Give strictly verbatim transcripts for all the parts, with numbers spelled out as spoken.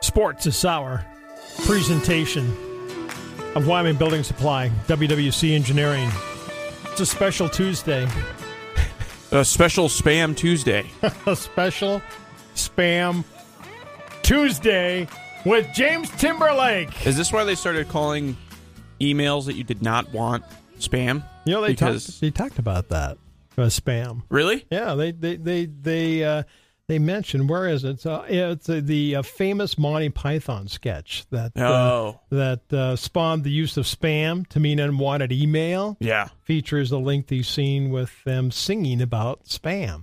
Sports is our presentation of Wyoming Building Supply, W W C Engineering. It's a special Tuesday. A special Spam Tuesday. A special Spam Tuesday with James Timberlake. Is this why they started calling emails that you did not want spam? You know, they, because... talked, they talked about that. Uh, spam. Really? Yeah, they they they they uh, they mentioned, where is it? So, yeah, it's uh, the uh, famous Monty Python sketch that uh, oh. that uh, spawned the use of spam to mean unwanted email. Yeah. Features a lengthy scene with them singing about spam.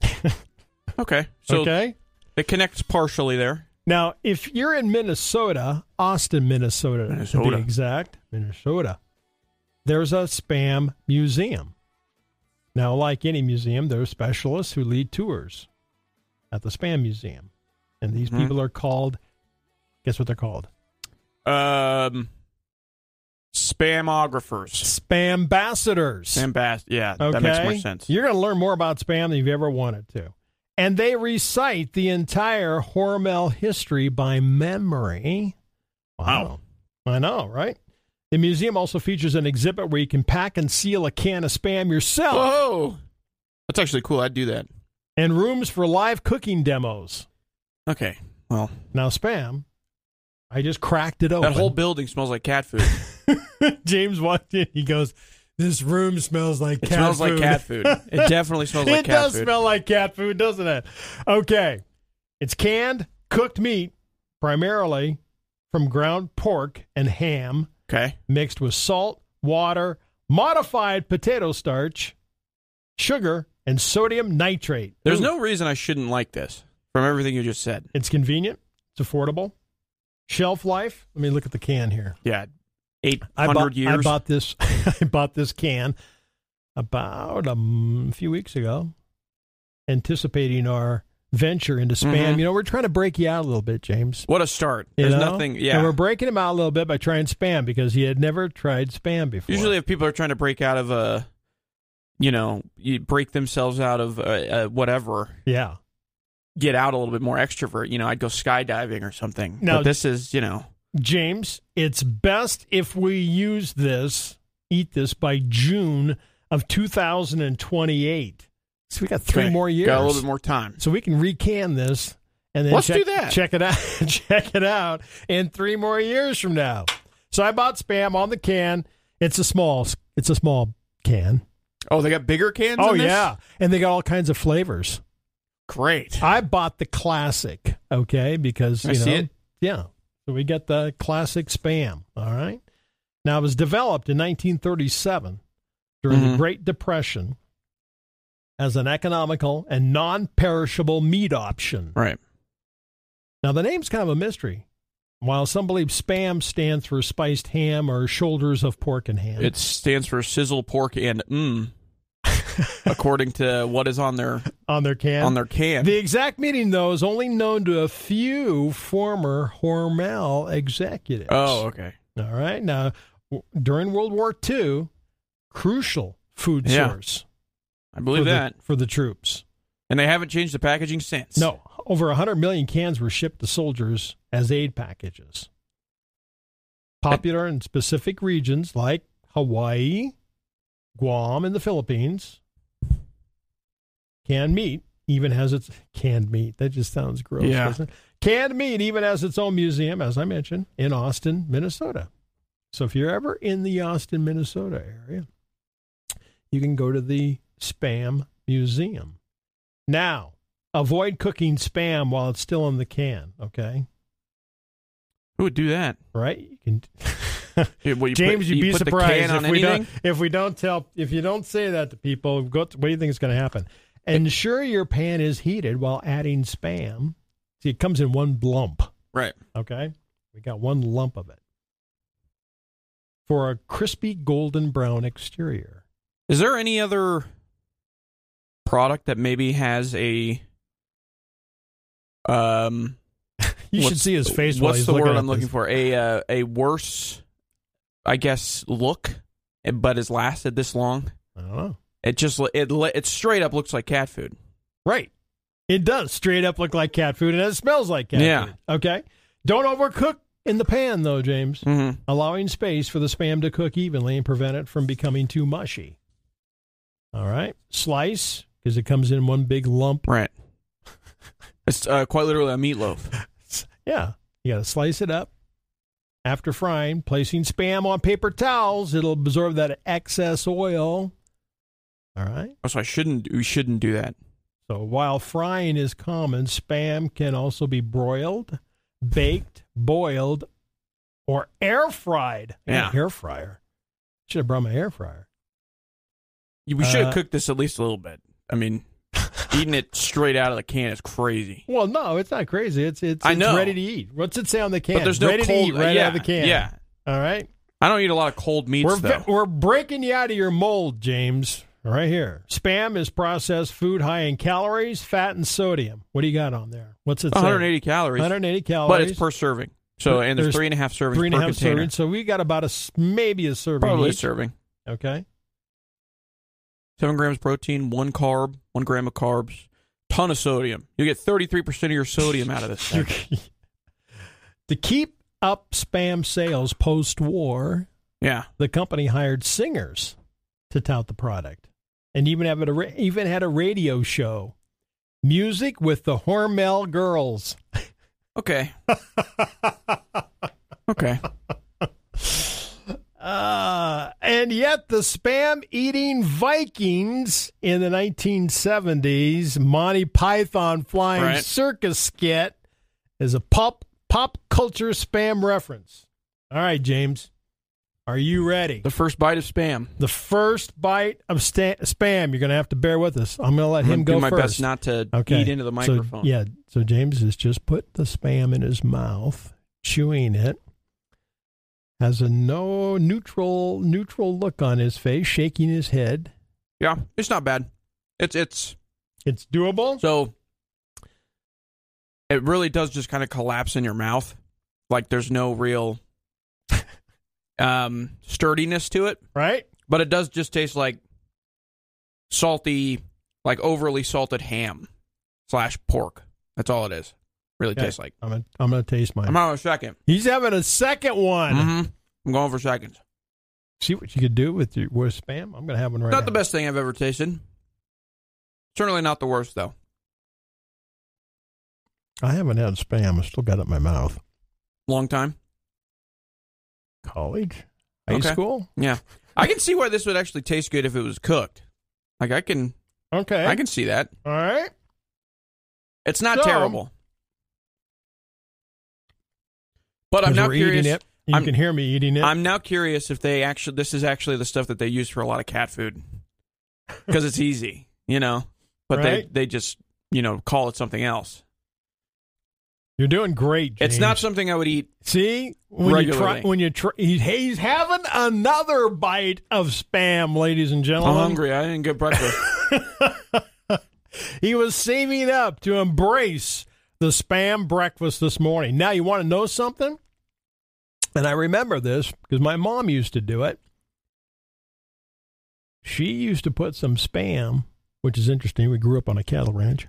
Okay. So okay. It connects partially there. Now, if you're in Minnesota, Austin, Minnesota, Minnesota. to be exact, Minnesota, there's a spam museum. Now, like any museum, there are specialists who lead tours at the Spam Museum. And these mm-hmm. people are called, guess what they're called? Um, Spamographers. Spambassadors. Spambas- yeah, okay? That makes more sense. You're going to learn more about spam than you've ever wanted to. And they recite the entire Hormel history by memory. Wow. wow. I know, right? The museum also features an exhibit where you can pack and seal a can of spam yourself. Whoa! That's actually cool. I'd do that. And rooms for live cooking demos. Okay, well. Now, spam, I just cracked it open. That whole building smells like cat food. James walked in. He goes, this room smells like it cat smells food. It smells like cat food. It definitely smells like it cat food. It does smell like cat food, doesn't it? Okay. It's canned, cooked meat, primarily from ground pork and ham. Okay. Mixed with salt, water, modified potato starch, sugar, and sodium nitrate. There's Ooh. no reason I shouldn't like this from everything you just said. It's convenient. It's affordable. Shelf life. Let me look at the can here. Yeah. eight hundred years. I bought this I bought this can about a few weeks ago, anticipating our venture into spam. Mm-hmm. You know, we're trying to break you out a little bit, James. What a start. You There's know? nothing, yeah. And we're breaking him out a little bit by trying spam because he had never tried spam before. Usually if people are trying to break out of a, you know, you break themselves out of a, a whatever. Yeah. Get out a little bit more extrovert. You know, I'd go skydiving or something. Now, but this is, you know. James, it's best if we use this, eat this by June of two thousand twenty-eight. So we got three okay. more years. Got a little bit more time. So we can recan this and then Let's check, do that. check it out. Check it out in three more years from now. So I bought spam on the can. It's a small. It's a small can. Oh, they got bigger cans. Oh in this? yeah, and they got all kinds of flavors. Great. I bought the classic. Okay, because you I know, see it. yeah. So we get the classic spam. All right. Now it was developed in nineteen thirty-seven during mm-hmm. the Great Depression as an economical and non-perishable meat option. Right. Now, the name's kind of a mystery. While some believe spam stands for spiced ham or shoulders of pork and ham. It stands for sizzle pork and mmm, according to what is on their on their can. On their can. The exact meaning, though, is only known to a few former Hormel executives. Oh, okay. All right. Now, w- during World War Two, crucial food Yeah. source. I believe for that. The, for the troops. And they haven't changed the packaging since. No. Over one hundred million cans were shipped to soldiers as aid packages. Popular in specific regions like Hawaii, Guam, and the Philippines. Canned meat even has its... Canned meat. That just sounds gross, Yeah. doesn't it? Canned meat even has its own museum, as I mentioned, in Austin, Minnesota. So if you're ever in the Austin, Minnesota area, you can go to the Spam Museum. Now, avoid cooking spam while it's still in the can, okay? Who would do that? Right? You can. Yeah, well, you James, put, you'd you be put surprised the can if on we anything? don't if we don't tell if you don't say that to people. What do you think is going to happen? Ensure your pan is heated while adding spam. See, it comes in one lump. Right. Okay, we got one lump of it for a crispy golden brown exterior. Is there any other product that maybe has a um? You should see his face. While What's he's the looking word at I'm looking this. for? A uh, a worse, I guess, look, but has lasted this long. I don't know. It just it it straight up looks like cat food. Right. It does straight up look like cat food, and it smells like cat Yeah. food. Okay. Don't overcook in the pan, though, James. Mm-hmm. Allowing space for the Spam to cook evenly and prevent it from becoming too mushy. All right. Slice, because it comes in one big lump. Right. It's uh, quite literally a meatloaf. Yeah. You got to slice it up. After frying, placing Spam on paper towels, it'll absorb that excess oil. All right. So I shouldn't. We shouldn't do that. So while frying is common, Spam can also be broiled, baked, boiled, or air fried. Yeah. Air fryer. Should have brought my air fryer. We should have Uh, cooked this at least a little bit. I mean, eating it straight out of the can is crazy. Well, no, it's not crazy. It's it's, I it's know. ready to eat. What's it say on the can? But there's no ready cold. to eat right yeah, out of the can. Yeah. All right. I don't eat a lot of cold meats, We're though. we're breaking you out of your mold, James. Right here. Spam is processed food high in calories, fat, and sodium. What do you got on there? What's it say? one hundred eighty calories. one hundred eighty calories. But it's per serving. So, and there's, There's three and a half servings three and a per half container. servings. So we got about a s- maybe a serving Probably a each. serving. Okay. Seven grams protein, one carb, one gram of carbs, ton of sodium. You get thirty-three percent of your sodium out of this thing. To keep up Spam sales post-war, Yeah. the company hired singers to tout the product, and even have a even had a radio show, Music with the Hormel Girls. Okay. Okay. Uh, and yet the Spam-eating Vikings in the nineteen seventies Monty Python Flying Right. Circus skit is a pop pop culture Spam reference. All right, James, are you ready? The first bite of Spam. The first bite of sta- Spam. You're going to have to bear with us. I'm going to let I'm him gonna go do my first. best not to Okay. eat into the So, microphone. yeah, so James has just put the Spam in his mouth, chewing it. Has a no neutral neutral look on his face, shaking his head. Yeah, it's not bad. It's it's It's doable. so it really does just kind of collapse in your mouth. Like there's no real um sturdiness to it, Right? but it does just taste like salty, like overly salted ham slash pork. That's all it is. Really Okay. tastes like. I'm gonna, I'm gonna taste mine. I'm on a second. He's having a second one. Mm-hmm. I'm going for seconds. See what you could do with your with Spam. I'm gonna have one right Not now. the best thing I've ever tasted. Certainly not the worst, though. I haven't had Spam. I still got it in my mouth. Long time. College, high Okay. school. Yeah. I can see why this would actually taste good if it was cooked. Like, I can Okay. I can see that. All right. It's not So- terrible. But I'm As now we're curious. eating it. You I'm- can hear me eating it. I'm now curious if they actually this is actually the stuff that they use for a lot of cat food. Because it's easy, you know. But Right. they, they just, you know, call it something else. You're doing great, James. It's not something I would eat. See, when you try, Regularly. when you try, he, he's having another bite of Spam, ladies and I'm gentlemen. hungry. I didn't get breakfast. He was saving up to embrace the Spam breakfast this morning. Now, you want to know something? And I remember this because my mom used to do it. She used to put some Spam, which is interesting. We grew up on a cattle ranch,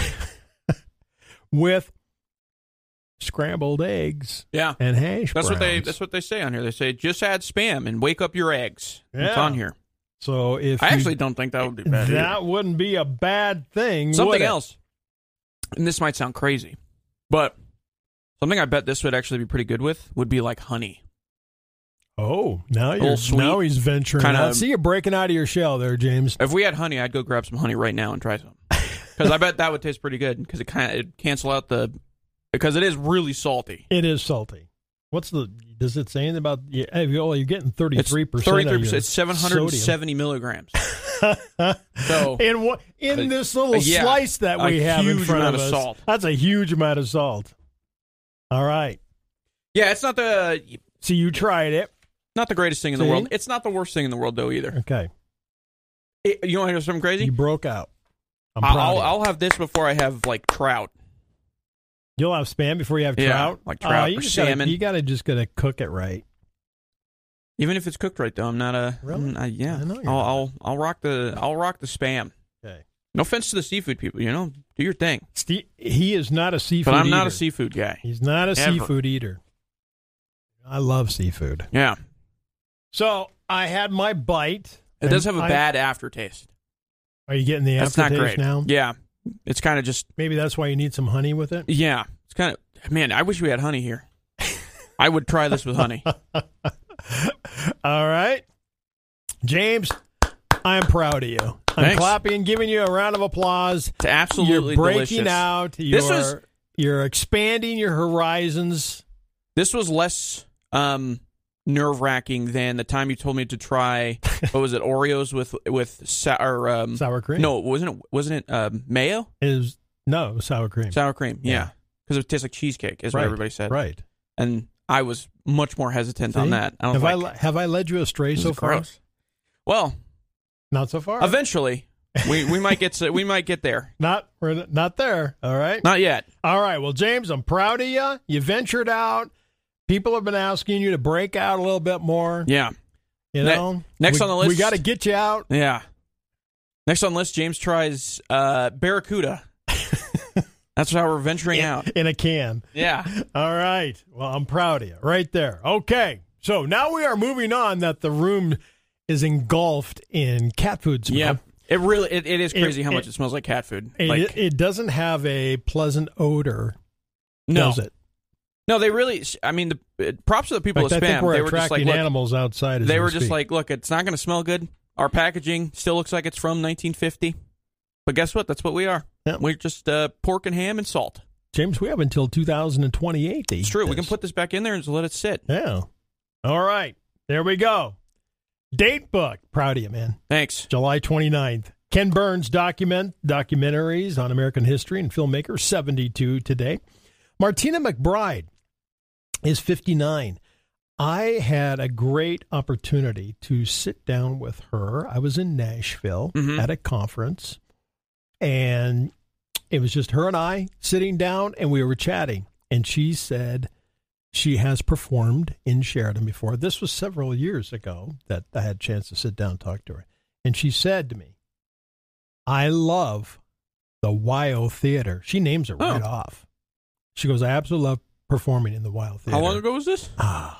with scrambled eggs Yeah. and hash That's what they browns. that's what they say on here. They say just add Spam and wake up your eggs. It's Yeah. on here. So if I you- actually don't think that would be bad. that either. wouldn't be a bad thing. Something would it? else. And this might sound crazy, but something I bet this would actually be pretty good with would be like honey. Oh, now little you're sweet, now he's venturing kinda- out. See, you're breaking out of your shell there, James. If we had honey, I'd go grab some honey right now and try some. Because I bet that would taste pretty good. Because it kind of it cancel out the because it is really salty. It is salty. What's the? Does it say anything about? Yeah, oh, you're getting thirty It's three percent. thirty-three percent. It's seven hundred seventy milligrams. So in what in Uh, this little yeah, slice that a we have in huge front amount of of us, salt. that's a huge amount of salt. All right. yeah, it's not the So you tried it. not the greatest thing in See? the world. It's not the worst thing in the world though either. Okay. It, you want to hear something crazy? You broke out. I'm I'll, proud I'll, of you. I'll have this before I have like trout. You'll have Spam before you have Yeah, trout. like trout Oh, you or just gotta- salmon. you got to just gotta cook it right. Even if it's cooked right, though, I'm not a. Really? mm, I, yeah, I know you're I'll, not. I'll I'll rock the I'll rock the Spam. Okay. No offense to the seafood people, you know, do your thing. Steve, he is not a seafood But I'm eater. not a seafood guy. He's not a Ever. seafood eater. I love seafood. Yeah. So I had my bite. It does have a I- bad aftertaste. Are you getting the That's not aftertaste great. now? Yeah. It's kind of just, Maybe that's why you need some honey with it. yeah. It's kind of, man, I wish we had honey here. I would try this with honey. All right. James, I'm proud of you. I'm Thanks. clapping and giving you a round of applause. It's absolutely You're breaking delicious. out. You're, This was- you're expanding your horizons. This was less um, nerve-wracking than the time you told me to try, what was it, Oreos with with sour, um, Sour cream. no, wasn't it, wasn't it um, mayo? Is no sour cream. Sour cream, Yeah. yeah. Because it tastes like cheesecake, is Right, what everybody said. Right. And I was much more hesitant on See? that. I was Have I like, le- have I led you astray this so is far? gross. Well, Not so far. eventually, we, we might get to, we might get there. Not we're not there. All right. Not yet. All right. Well, James, I'm proud of you. You ventured out. People have been asking you to break out a little bit more. Yeah. You Ne- know, next We- on the list- we got to get you out. Yeah. Next on the list, James tries uh, Barracuda. That's how we're venturing out. in a can. Yeah. All right. Well, I'm proud of you right there. Okay. So now we are moving on that the room is engulfed in cat food smell. Yeah. It really, it, it is crazy It- how much it- it smells like cat food. It, Like, it doesn't have a pleasant odor, no. does it? No, they really, I mean, the uh, props to the people In fact, at I think Spam. we're They were just attracting like, look, animals outside. As they we were just speak. like, look, it's not going to smell good. Our packaging still looks like it's from nineteen fifty. But guess what? That's what we are. Yep. We're just uh, pork and ham and salt. James, we have until two thousand twenty-eight to eat It's true. We this. can put this back in there and just let it sit. Yeah. All right. There we go. Date book. Proud of you, man. Thanks. July twenty-ninth. Ken Burns document documentaries on American history and filmmaker, seventy-two today. Martina McBride is fifty-nine. I had a great opportunity to sit down with her. I was in Nashville Mhm. at a conference, and it was just her and I sitting down, and we were chatting. And she said she has performed in Sheridan before. This was several years ago that I had a chance to sit down and talk to her. And she said to me, I love the Y O Theater. She names it right Oh. off. She goes, I absolutely love performing in the Y O Theater. How long ago was this? Ah,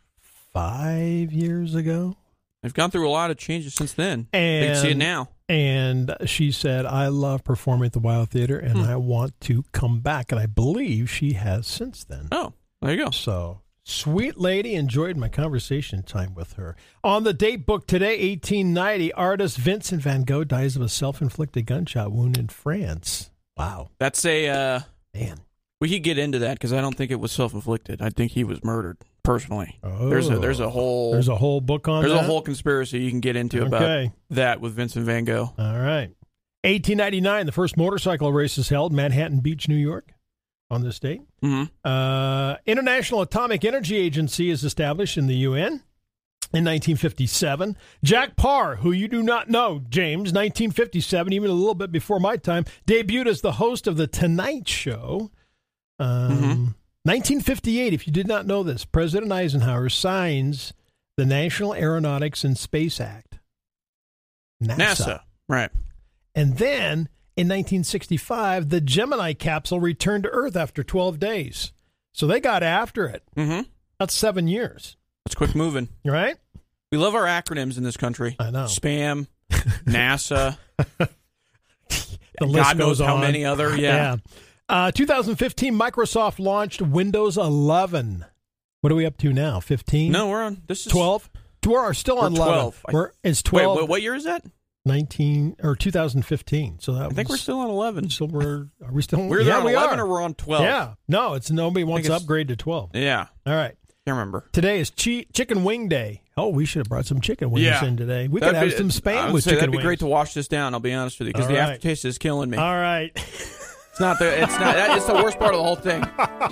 five years ago. They've gone through a lot of changes since then. And They can see it now. And she said, I love performing at the Y O Theater, and Hmm. I want to come back. And I believe she has since then. Oh, there you go. So, sweet lady, enjoyed my conversation time with her. On the date book today, eighteen ninety, artist Vincent van Gogh dies of a self-inflicted gunshot wound in France. Wow. That's a, uh, Man. we could get into that because I don't think it was self-inflicted. I think he was murdered, personally. Oh. There's a there's a whole There's a whole book on there's that? a whole conspiracy you can get into about Okay. that with Vincent van Gogh. All right. eighteen ninety-nine, the first motorcycle race is held, Manhattan Beach, New York, on this date. Mm-hmm. Uh, International Atomic Energy Agency is established in the U N in nineteen fifty-seven. Jack Parr, who you do not know, James, nineteen fifty-seven, even a little bit before my time, debuted as the host of The Tonight Show. Um, Mm-hmm. nineteen fifty-eight, if you did not know this, President Eisenhower signs the National Aeronautics and Space Act. NASA. NASA. Right. And then in nineteen sixty-five, the Gemini capsule returned to Earth after twelve days. So they got after it. Mm-hmm. That's seven years, That's quick moving. right? We love our acronyms in this country. I know. Spam, NASA. The list God knows goes how on. many other. Yeah. Uh, two thousand fifteen, Microsoft launched Windows eleven. What are we up to now? fifteen? No, we're on. This is twelve? We're still We're on eleven. twelve. I- We're, it's Wait, twelve, what, what year is that? nineteen, or two thousand fifteen. So that I think we're was- still on eleven. So we're, are we still? We're either yeah, on we eleven are. or we're on twelve. Yeah. No, it's nobody wants to it's- upgrade to twelve. Yeah. All right. Can't remember. Today is chi- Chicken Wing Day. Oh, we should have brought some chicken wings Yeah. in today. We could That'd have be- some I spam would with say chicken that'd be wings. great to wash this down. I'll be honest with you, because All the right. aftertaste is killing me. All right. It's not the. It's not. That, it's the worst part of the whole thing.